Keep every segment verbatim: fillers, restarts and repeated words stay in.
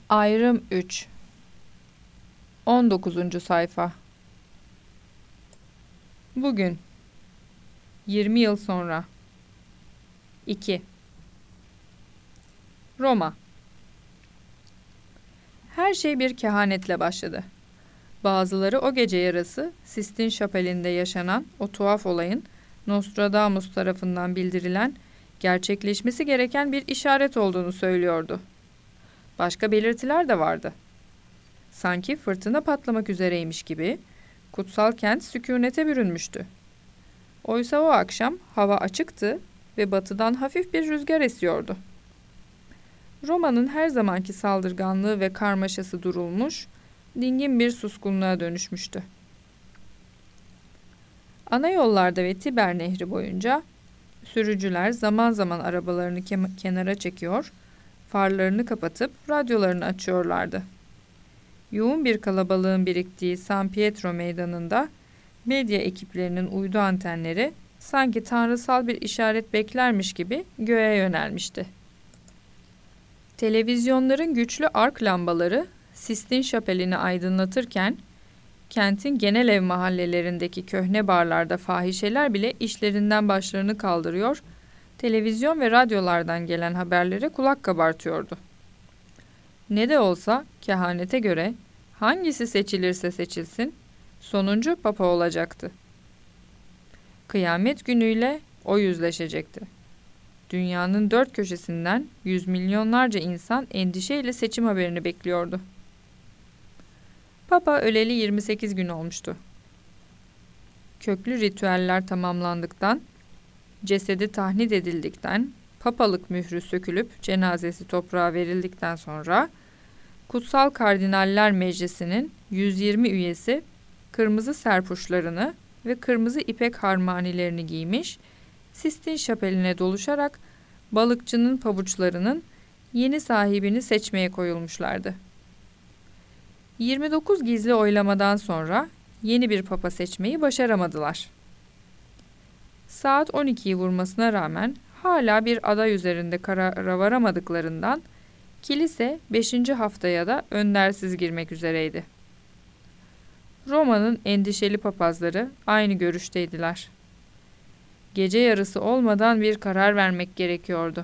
Ayrım üç. on dokuzuncu sayfa. Bugün. yirmi yıl sonra. iki. Roma. Her şey bir kehanetle başladı. Bazıları o gece yarısı Sistine Şapeli'nde yaşanan o tuhaf olayın Nostradamus tarafından bildirilen gerçekleşmesi gereken bir işaret olduğunu söylüyordu. Başka belirtiler de vardı. Sanki fırtına patlamak üzereymiş gibi kutsal kent sükûnete bürünmüştü. Oysa o akşam hava açıktı ve batıdan hafif bir rüzgar esiyordu. Roma'nın her zamanki saldırganlığı ve karmaşası durulmuş, dingin bir suskunluğa dönüşmüştü. Ana yollarda ve Tiber Nehri boyunca sürücüler zaman zaman arabalarını ke- kenara çekiyor, farlarını kapatıp radyolarını açıyorlardı. Yoğun bir kalabalığın biriktiği San Pietro meydanında medya ekiplerinin uydu antenleri sanki tanrısal bir işaret beklermiş gibi göğe yönelmişti. Televizyonların güçlü ark lambaları Sistine Şapeli'ni aydınlatırken kentin genel ev mahallelerindeki köhne barlarda fahişeler bile işlerinden başlarını kaldırıyor, televizyon ve radyolardan gelen haberlere kulak kabartıyordu. Ne de olsa kehanete göre hangisi seçilirse seçilsin, sonuncu papa olacaktı. Kıyamet günüyle o yüzleşecekti. Dünyanın dört köşesinden yüz milyonlarca insan endişeyle seçim haberini bekliyordu. Papa öleli yirmi sekiz gün olmuştu. Köklü ritüeller tamamlandıktan, cesedi tahnit edildikten, papalık mührü sökülüp cenazesi toprağa verildikten sonra Kutsal Kardinaller Meclisi'nin yüz yirmi üyesi kırmızı serpuşlarını ve kırmızı ipek harmanilerini giymiş, Sistine Şapeli'ne doluşarak balıkçının pabuçlarının yeni sahibini seçmeye koyulmuşlardı. yirmi dokuz gizli oylamadan sonra yeni bir papa seçmeyi başaramadılar. Saat on ikiyi vurmasına rağmen hala bir aday üzerinde karara varamadıklarından kilise beşinci haftaya da öndersiz girmek üzereydi. Roma'nın endişeli papazları aynı görüşteydiler. Gece yarısı olmadan bir karar vermek gerekiyordu.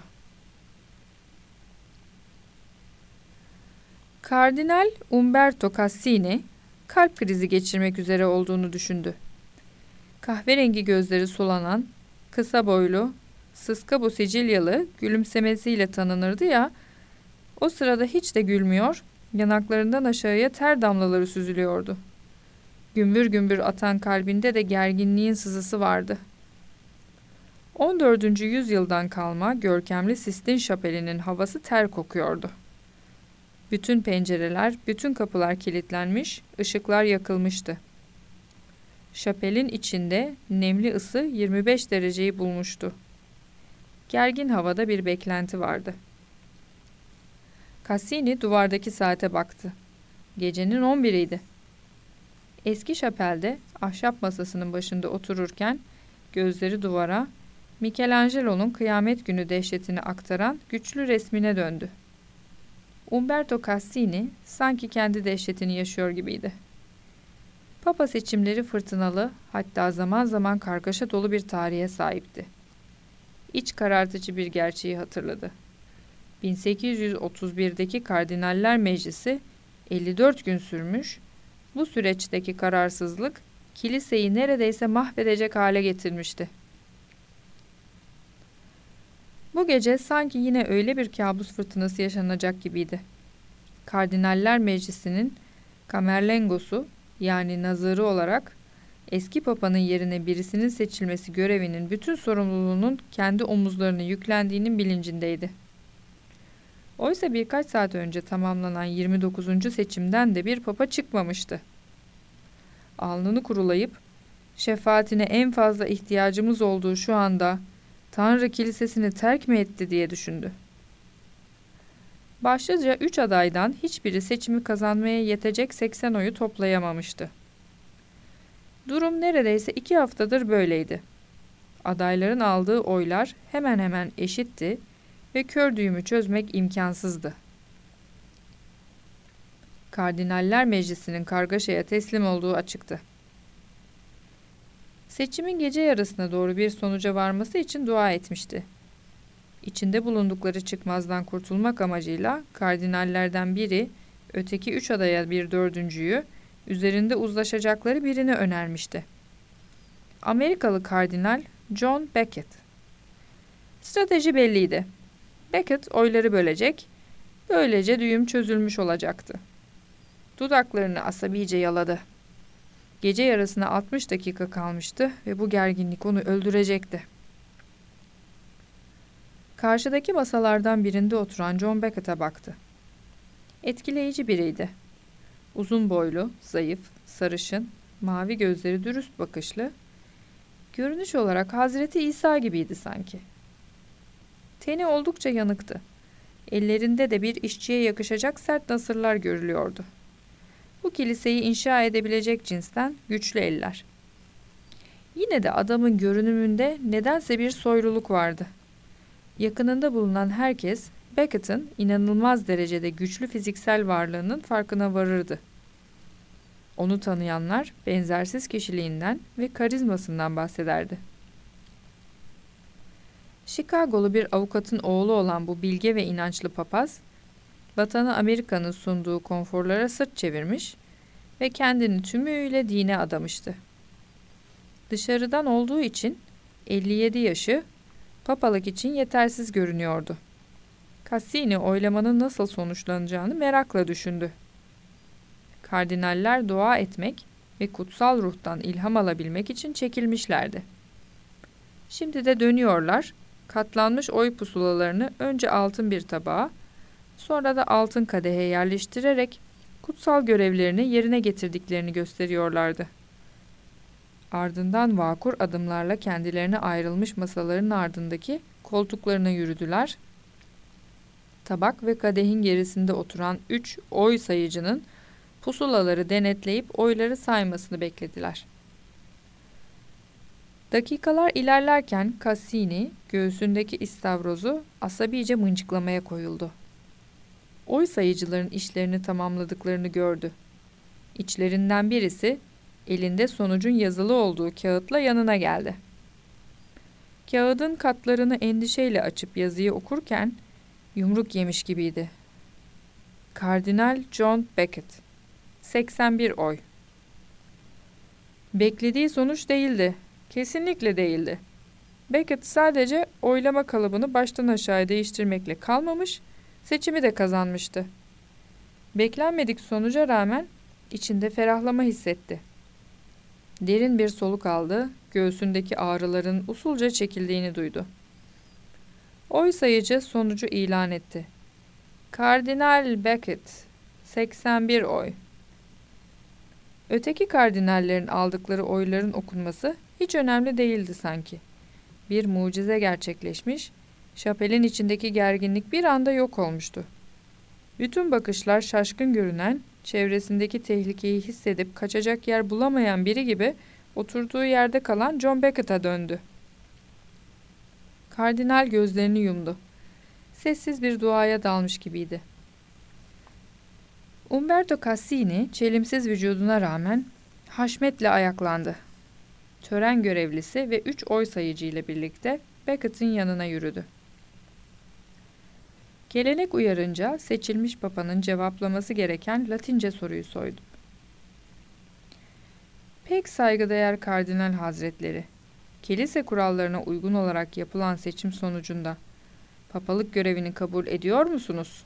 Kardinal Umberto Cassini kalp krizi geçirmek üzere olduğunu düşündü. Kahverengi gözleri sulanan, kısa boylu, sıska bu Sicilyalı gülümsemesiyle tanınırdı ya, o sırada hiç de gülmüyor, yanaklarından aşağıya ter damlaları süzülüyordu. Gümbür gümbür atan kalbinde de gerginliğin sızısı vardı. on dördüncü yüzyıldan kalma görkemli Sistine Şapeli'nin havası ter kokuyordu. Bütün pencereler, bütün kapılar kilitlenmiş, ışıklar yakılmıştı. Şapelin içinde nemli ısı yirmi beş dereceyi bulmuştu. Gergin havada bir beklenti vardı. Cassini duvardaki saate baktı. Gecenin on biriydi. Eski şapelde ahşap masasının başında otururken gözleri duvara, Michelangelo'nun Kıyamet Günü dehşetini aktaran güçlü resmine döndü. Umberto Cassini sanki kendi dehşetini yaşıyor gibiydi. Papa seçimleri fırtınalı, hatta zaman zaman kargaşa dolu bir tarihe sahipti. İç karartıcı bir gerçeği hatırladı. bin sekiz yüz otuz birdeki Kardinaller Meclisi elli dört gün sürmüş, bu süreçteki kararsızlık kiliseyi neredeyse mahvedecek hale getirmişti. Bu gece sanki yine öyle bir kabus fırtınası yaşanacak gibiydi. Kardinaller Meclisi'nin Camerlengosu, yani nazırı olarak eski papanın yerine birisinin seçilmesi görevinin bütün sorumluluğunun kendi omuzlarına yüklendiğinin bilincindeydi. Oysa birkaç saat önce tamamlanan yirmi dokuzuncu seçimden de bir papa çıkmamıştı. Alnını kurulayıp, şefaatine en fazla ihtiyacımız olduğu şu anda Tanrı kilisesini terk mi etti diye düşündü. Başlıca üç adaydan hiçbiri seçimi kazanmaya yetecek seksen oyu toplayamamıştı. Durum neredeyse iki haftadır böyleydi. Adayların aldığı oylar hemen hemen eşitti ve kör düğümü çözmek imkansızdı. Kardinaller Meclisi'nin kargaşaya teslim olduğu açıktı. Seçimin gece yarısına doğru bir sonuca varması için dua etmişti. İçinde bulundukları çıkmazdan kurtulmak amacıyla kardinallerden biri, öteki üç adaya bir dördüncüyü, üzerinde uzlaşacakları birini önermişti. Amerikalı kardinal John Becket. Strateji belliydi. Becket oyları bölecek, böylece düğüm çözülmüş olacaktı. Dudaklarını asabice yaladı. Gece yarısına altmış dakika kalmıştı ve bu gerginlik onu öldürecekti. Karşıdaki masalardan birinde oturan John Beckett'a baktı. Etkileyici biriydi. Uzun boylu, zayıf, sarışın, mavi gözleri dürüst bakışlı, görünüş olarak Hazreti İsa gibiydi sanki. Teni oldukça yanıktı. Ellerinde de bir işçiye yakışacak sert nasırlar görülüyordu. Bu kiliseyi inşa edebilecek cinsten güçlü eller. Yine de adamın görünümünde nedense bir soyluluk vardı. Yakınında bulunan herkes Beckett'ın inanılmaz derecede güçlü fiziksel varlığının farkına varırdı. Onu tanıyanlar benzersiz kişiliğinden ve karizmasından bahsederdi. Chicago'lu bir avukatın oğlu olan bu bilge ve inançlı papaz, vatanı Amerika'nın sunduğu konforlara sırt çevirmiş ve kendini tümüyle dine adamıştı. Dışarıdan olduğu için elli yedi yaşı papalık için yetersiz görünüyordu. Cassini oylamanın nasıl sonuçlanacağını merakla düşündü. Kardinaller dua etmek ve kutsal ruhtan ilham alabilmek için çekilmişlerdi. Şimdi de dönüyorlar, katlanmış oy pusulalarını önce altın bir tabağa, sonra da altın kadehe yerleştirerek kutsal görevlerini yerine getirdiklerini gösteriyorlardı. Ardından vakur adımlarla kendilerine ayrılmış masaların ardındaki koltuklarına yürüdüler. Tabak ve kadehin gerisinde oturan üç oy sayıcının pusulaları denetleyip oyları saymasını beklediler. Dakikalar ilerlerken Cassini göğsündeki istavrozu asabice mıncıklamaya koyuldu. Oy sayıcıların işlerini tamamladıklarını gördü. İçlerinden birisi elinde sonucun yazılı olduğu kağıtla yanına geldi. Kağıdın katlarını endişeyle açıp yazıyı okurken yumruk yemiş gibiydi. Kardinal John Becket, seksen bir oy. Beklediği sonuç değildi. Kesinlikle değildi. Becket sadece oylama kalıbını baştan aşağıya değiştirmekle kalmamış, seçimi de kazanmıştı. Beklenmedik sonuca rağmen içinde ferahlama hissetti. Derin bir soluk aldı, göğsündeki ağrıların usulca çekildiğini duydu. Oy sayıcı sonucu ilan etti. Kardinal Becket, seksen bir oy. Öteki kardinallerin aldıkları oyların okunması hiç önemli değildi sanki. Bir mucize gerçekleşmiş, şapelin içindeki gerginlik bir anda yok olmuştu. Bütün bakışlar şaşkın görünen, çevresindeki tehlikeyi hissedip kaçacak yer bulamayan biri gibi oturduğu yerde kalan John Beckett'a döndü. Kardinal gözlerini yumdu. Sessiz bir duaya dalmış gibiydi. Umberto Cassini çelimsiz vücuduna rağmen haşmetle ayaklandı. Tören görevlisi ve üç oy sayıcı ile birlikte Beckett'in yanına yürüdü. Gelenek uyarınca seçilmiş papanın cevaplaması gereken Latince soruyu sordu. Pek saygıdeğer Kardinal Hazretleri, kilise kurallarına uygun olarak yapılan seçim sonucunda papalık görevini kabul ediyor musunuz?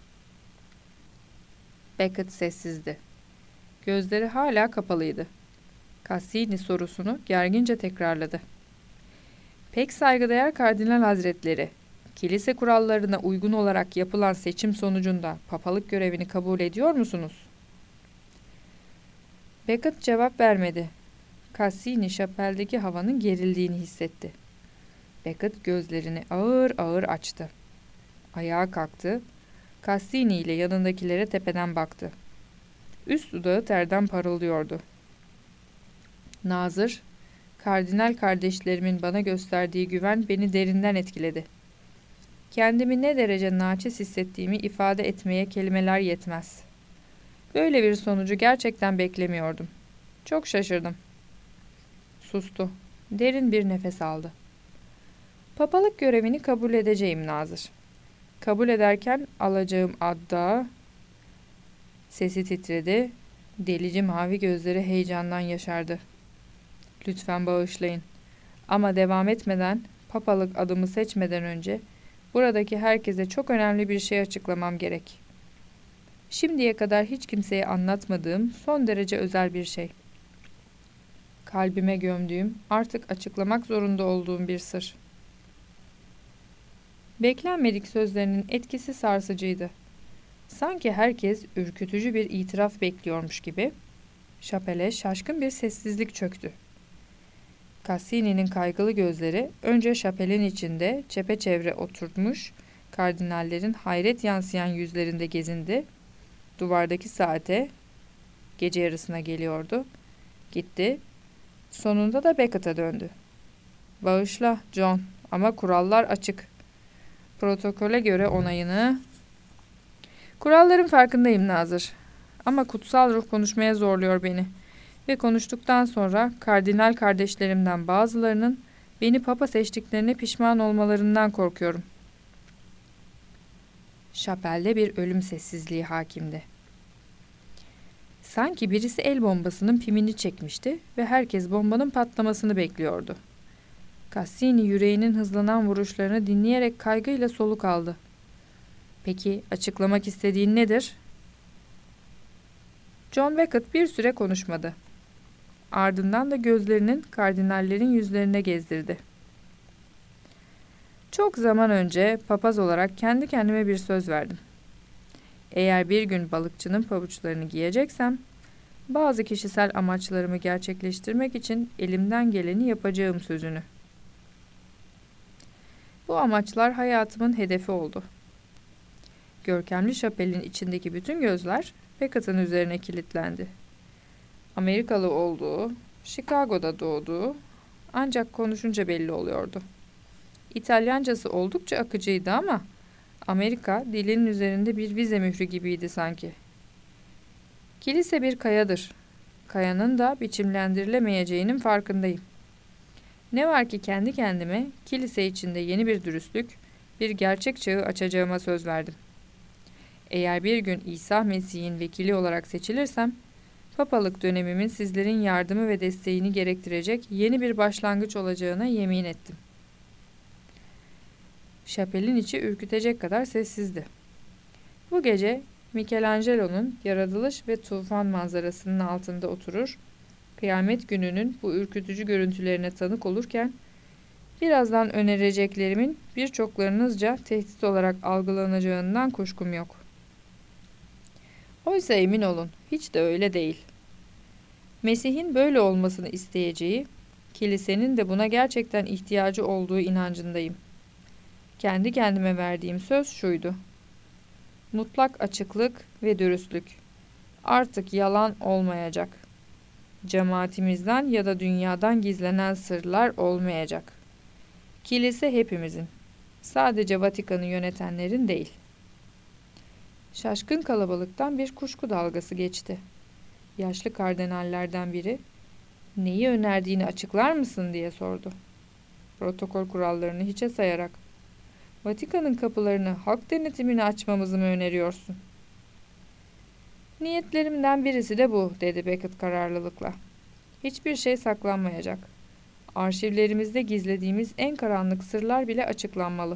Becket sessizdi. Gözleri hala kapalıydı. Cassini sorusunu gergince tekrarladı. Pek saygıdeğer Kardinal Hazretleri, kilise kurallarına uygun olarak yapılan seçim sonucunda papalık görevini kabul ediyor musunuz? Becket cevap vermedi. Cassini şapeldeki havanın gerildiğini hissetti. Becket gözlerini ağır ağır açtı. Ayağa kalktı. Cassini ile yanındakilere tepeden baktı. Üst dudağı terden parıldıyordu. Nazır, kardinal kardeşlerimin bana gösterdiği güven beni derinden etkiledi. Kendimi ne derece naçiz hissettiğimi ifade etmeye kelimeler yetmez. Böyle bir sonucu gerçekten beklemiyordum. Çok şaşırdım. Sustu. Derin bir nefes aldı. Papalık görevini kabul edeceğim Nazır. Kabul ederken alacağım adda... Sesi titredi. Delici mavi gözleri heyecandan yaşardı. Lütfen bağışlayın. Ama devam etmeden, papalık adımı seçmeden önce buradaki herkese çok önemli bir şey açıklamam gerek. Şimdiye kadar hiç kimseye anlatmadığım son derece özel bir şey. Kalbime gömdüğüm, artık açıklamak zorunda olduğum bir sır. Beklenmedik sözlerinin etkisi sarsıcıydı. Sanki herkes ürkütücü bir itiraf bekliyormuş gibi, Chapel'e şaşkın bir sessizlik çöktü. Cassini'nin kaygılı gözleri önce Chapel'in içinde çepeçevre oturtmuş kardinallerin hayret yansıyan yüzlerinde gezindi. Duvardaki saate, gece yarısına geliyordu, gitti. Sonunda da Beckett'a döndü. Bağışla John, ama kurallar açık. Protokole göre onayını... Kuralların farkındayım Nazır. Ama kutsal ruh konuşmaya zorluyor beni. Ve konuştuktan sonra kardinal kardeşlerimden bazılarının beni papa seçtiklerine pişman olmalarından korkuyorum. Chapel'de bir ölüm sessizliği hakimdi. Sanki birisi el bombasının pimini çekmişti ve herkes bombanın patlamasını bekliyordu. Cassini yüreğinin hızlanan vuruşlarını dinleyerek kaygıyla soluk aldı. Peki açıklamak istediğin nedir? John Beckett bir süre konuşmadı. Ardından da gözlerinin kardinallerin yüzlerine gezdirdi. Çok zaman önce papaz olarak kendi kendime bir söz verdim. Eğer bir gün balıkçının pabuçlarını giyeceksem, bazı kişisel amaçlarımı gerçekleştirmek için elimden geleni yapacağım sözünü. Bu amaçlar hayatımın hedefi oldu. Görkemli Chapel'in içindeki bütün gözler Beckett'ın üzerine kilitlendi. Amerikalı olduğu, Chicago'da doğduğu, ancak konuşunca belli oluyordu. İtalyancası oldukça akıcıydı ama Amerika dilinin üzerinde bir vize mührü gibiydi sanki. Kilise bir kayadır. Kayanın da biçimlendirilemeyeceğinin farkındayım. Ne var ki kendi kendime kilise içinde yeni bir dürüstlük, bir gerçek çağı açacağıma söz verdim. Eğer bir gün İsa Mesih'in vekili olarak seçilirsem, papalık dönemimin sizlerin yardımı ve desteğini gerektirecek yeni bir başlangıç olacağına yemin ettim. Chapel'in içi ürkütecek kadar sessizdi. Bu gece Michelangelo'nun yaratılış ve tufan manzarasının altında oturur, kıyamet gününün bu ürkütücü görüntülerine tanık olurken, birazdan önereceklerimin birçoklarınızca tehdit olarak algılanacağından kuşkum yok. Oysa emin olun, hiç de öyle değil. Mesih'in böyle olmasını isteyeceği, kilisenin de buna gerçekten ihtiyacı olduğu inancındayım. Kendi kendime verdiğim söz şuydu: mutlak açıklık ve dürüstlük. Artık yalan olmayacak. Cemaatimizden ya da dünyadan gizlenen sırlar olmayacak. Kilise hepimizin, sadece Vatikan'ı yönetenlerin değil. Şaşkın kalabalıktan bir kuşku dalgası geçti. Yaşlı kardinallerden biri, "Neyi önerdiğini açıklar mısın?" diye sordu. Protokol kurallarını hiçe sayarak, "Vatikan'ın kapılarını halk denetimine açmamızı mı öneriyorsun?" "Niyetlerimden birisi de bu," dedi Beckett kararlılıkla. "Hiçbir şey saklanmayacak. Arşivlerimizde gizlediğimiz en karanlık sırlar bile açıklanmalı."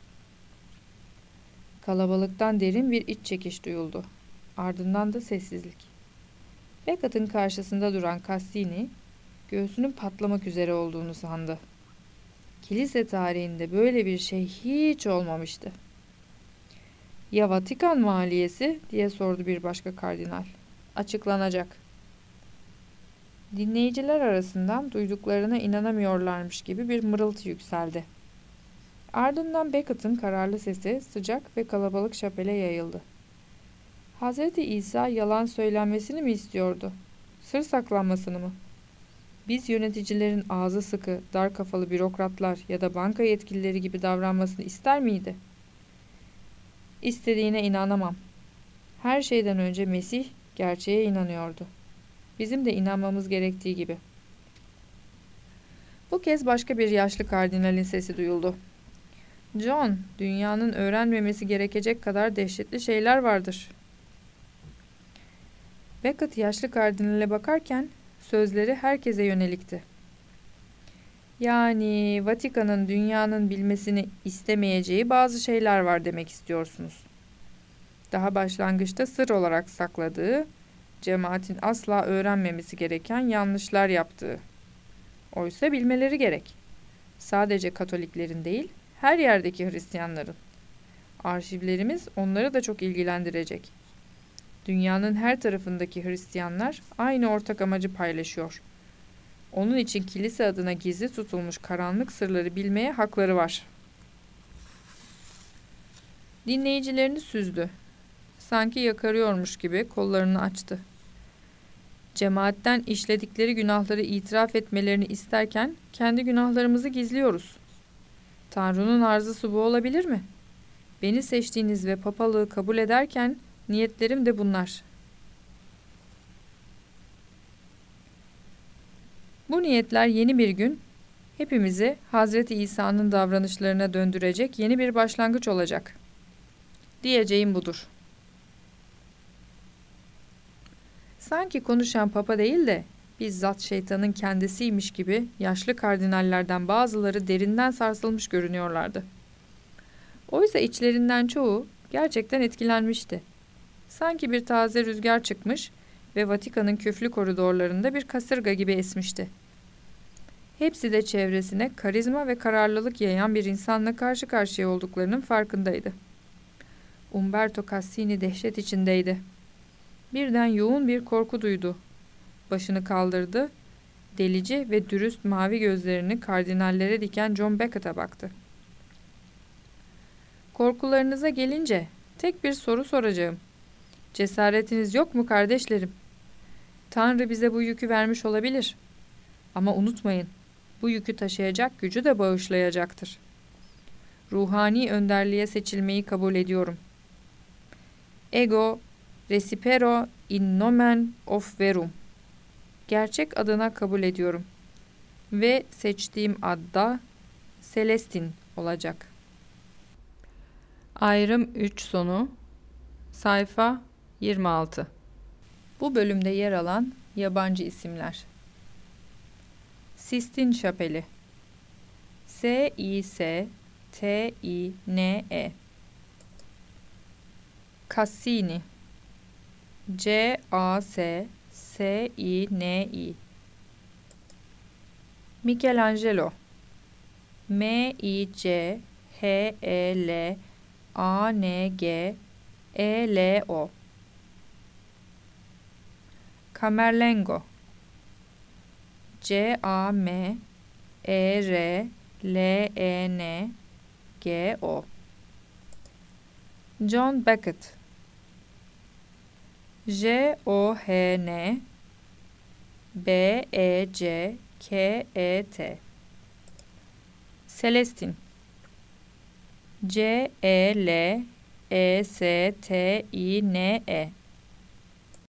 Kalabalıktan derin bir iç çekiş duyuldu. Ardından da sessizlik. Beckett'ın karşısında duran Cassini, göğsünün patlamak üzere olduğunu sandı. Kilise tarihinde böyle bir şey hiç olmamıştı. "Ya Vatikan maliyesi?" diye sordu bir başka kardinal. "Açıklanacak." Dinleyiciler arasından duyduklarına inanamıyorlarmış gibi bir mırıltı yükseldi. Ardından Beckett'ın kararlı sesi sıcak ve kalabalık Chapel'e yayıldı. Hazreti İsa yalan söylenmesini mi istiyordu? Sır saklanmasını mı? Biz yöneticilerin ağzı sıkı, dar kafalı bürokratlar ya da banka yetkilileri gibi davranmasını ister miydi? İstediğine inanamam. Her şeyden önce Mesih Gerçeğe inanıyordu. Bizim de inanmamız gerektiği gibi. Bu kez başka bir yaşlı kardinalin sesi duyuldu. John, dünyanın öğrenmemesi gerekecek kadar dehşetli şeyler vardır. Beckett yaşlı kardinale bakarken sözleri herkese yönelikti. Yani Vatikan'ın dünyanın bilmesini istemeyeceği bazı şeyler var demek istiyorsunuz. Daha başlangıçta sır olarak sakladığı, cemaatin asla öğrenmemesi gereken yanlışlar yaptığı. Oysa bilmeleri gerek. Sadece Katoliklerin değil, her yerdeki Hristiyanların. Arşivlerimiz onları da çok ilgilendirecek. Dünyanın her tarafındaki Hristiyanlar aynı ortak amacı paylaşıyor. Onun için kilise adına gizli tutulmuş karanlık sırları bilmeye hakları var. Dinleyicilerini süzdü. Sanki yakarıyormuş gibi kollarını açtı. Cemaatten işledikleri günahları itiraf etmelerini isterken kendi günahlarımızı gizliyoruz. Tanrı'nın arzusu bu olabilir mi? Beni seçtiğiniz ve papalığı kabul ederken niyetlerim de bunlar. Bu niyetler yeni bir gün hepimizi Hazreti İsa'nın davranışlarına döndürecek yeni bir başlangıç olacak. Diyeceğim budur. Sanki konuşan papa değil de bizzat şeytanın kendisiymiş gibi yaşlı kardinallerden bazıları derinden sarsılmış görünüyorlardı. Oysa içlerinden çoğu gerçekten etkilenmişti. Sanki bir taze rüzgar çıkmış ve Vatikan'ın küflü koridorlarında bir kasırga gibi esmişti. Hepsi de çevresine karizma ve kararlılık yayan bir insanla karşı karşıya olduklarının farkındaydı. Umberto Cassini dehşet içindeydi. Birden yoğun bir korku duydu. Başını kaldırdı, delici ve dürüst mavi gözlerini kardinallere diken John Beckett'a baktı. Korkularınıza gelince tek bir soru soracağım. Cesaretiniz yok mu kardeşlerim? Tanrı bize bu yükü vermiş olabilir. Ama unutmayın, bu yükü taşıyacak gücü de bağışlayacaktır. Ruhani önderliğe seçilmeyi kabul ediyorum. Ego recipero in nomen of verum. Gerçek adına kabul ediyorum. Ve seçtiğim adda Celestin olacak. Ayrım üç sonu sayfa yirmi altı. Bu bölümde yer alan yabancı isimler. Sistine Şapeli S I S T I N E Cassini C A S S I N I Michelangelo M I C H E L A N G E L O Camerlengo C A M E R L E N G O John Beckett J O H N B E C K E T Celestin C E L E S T I N E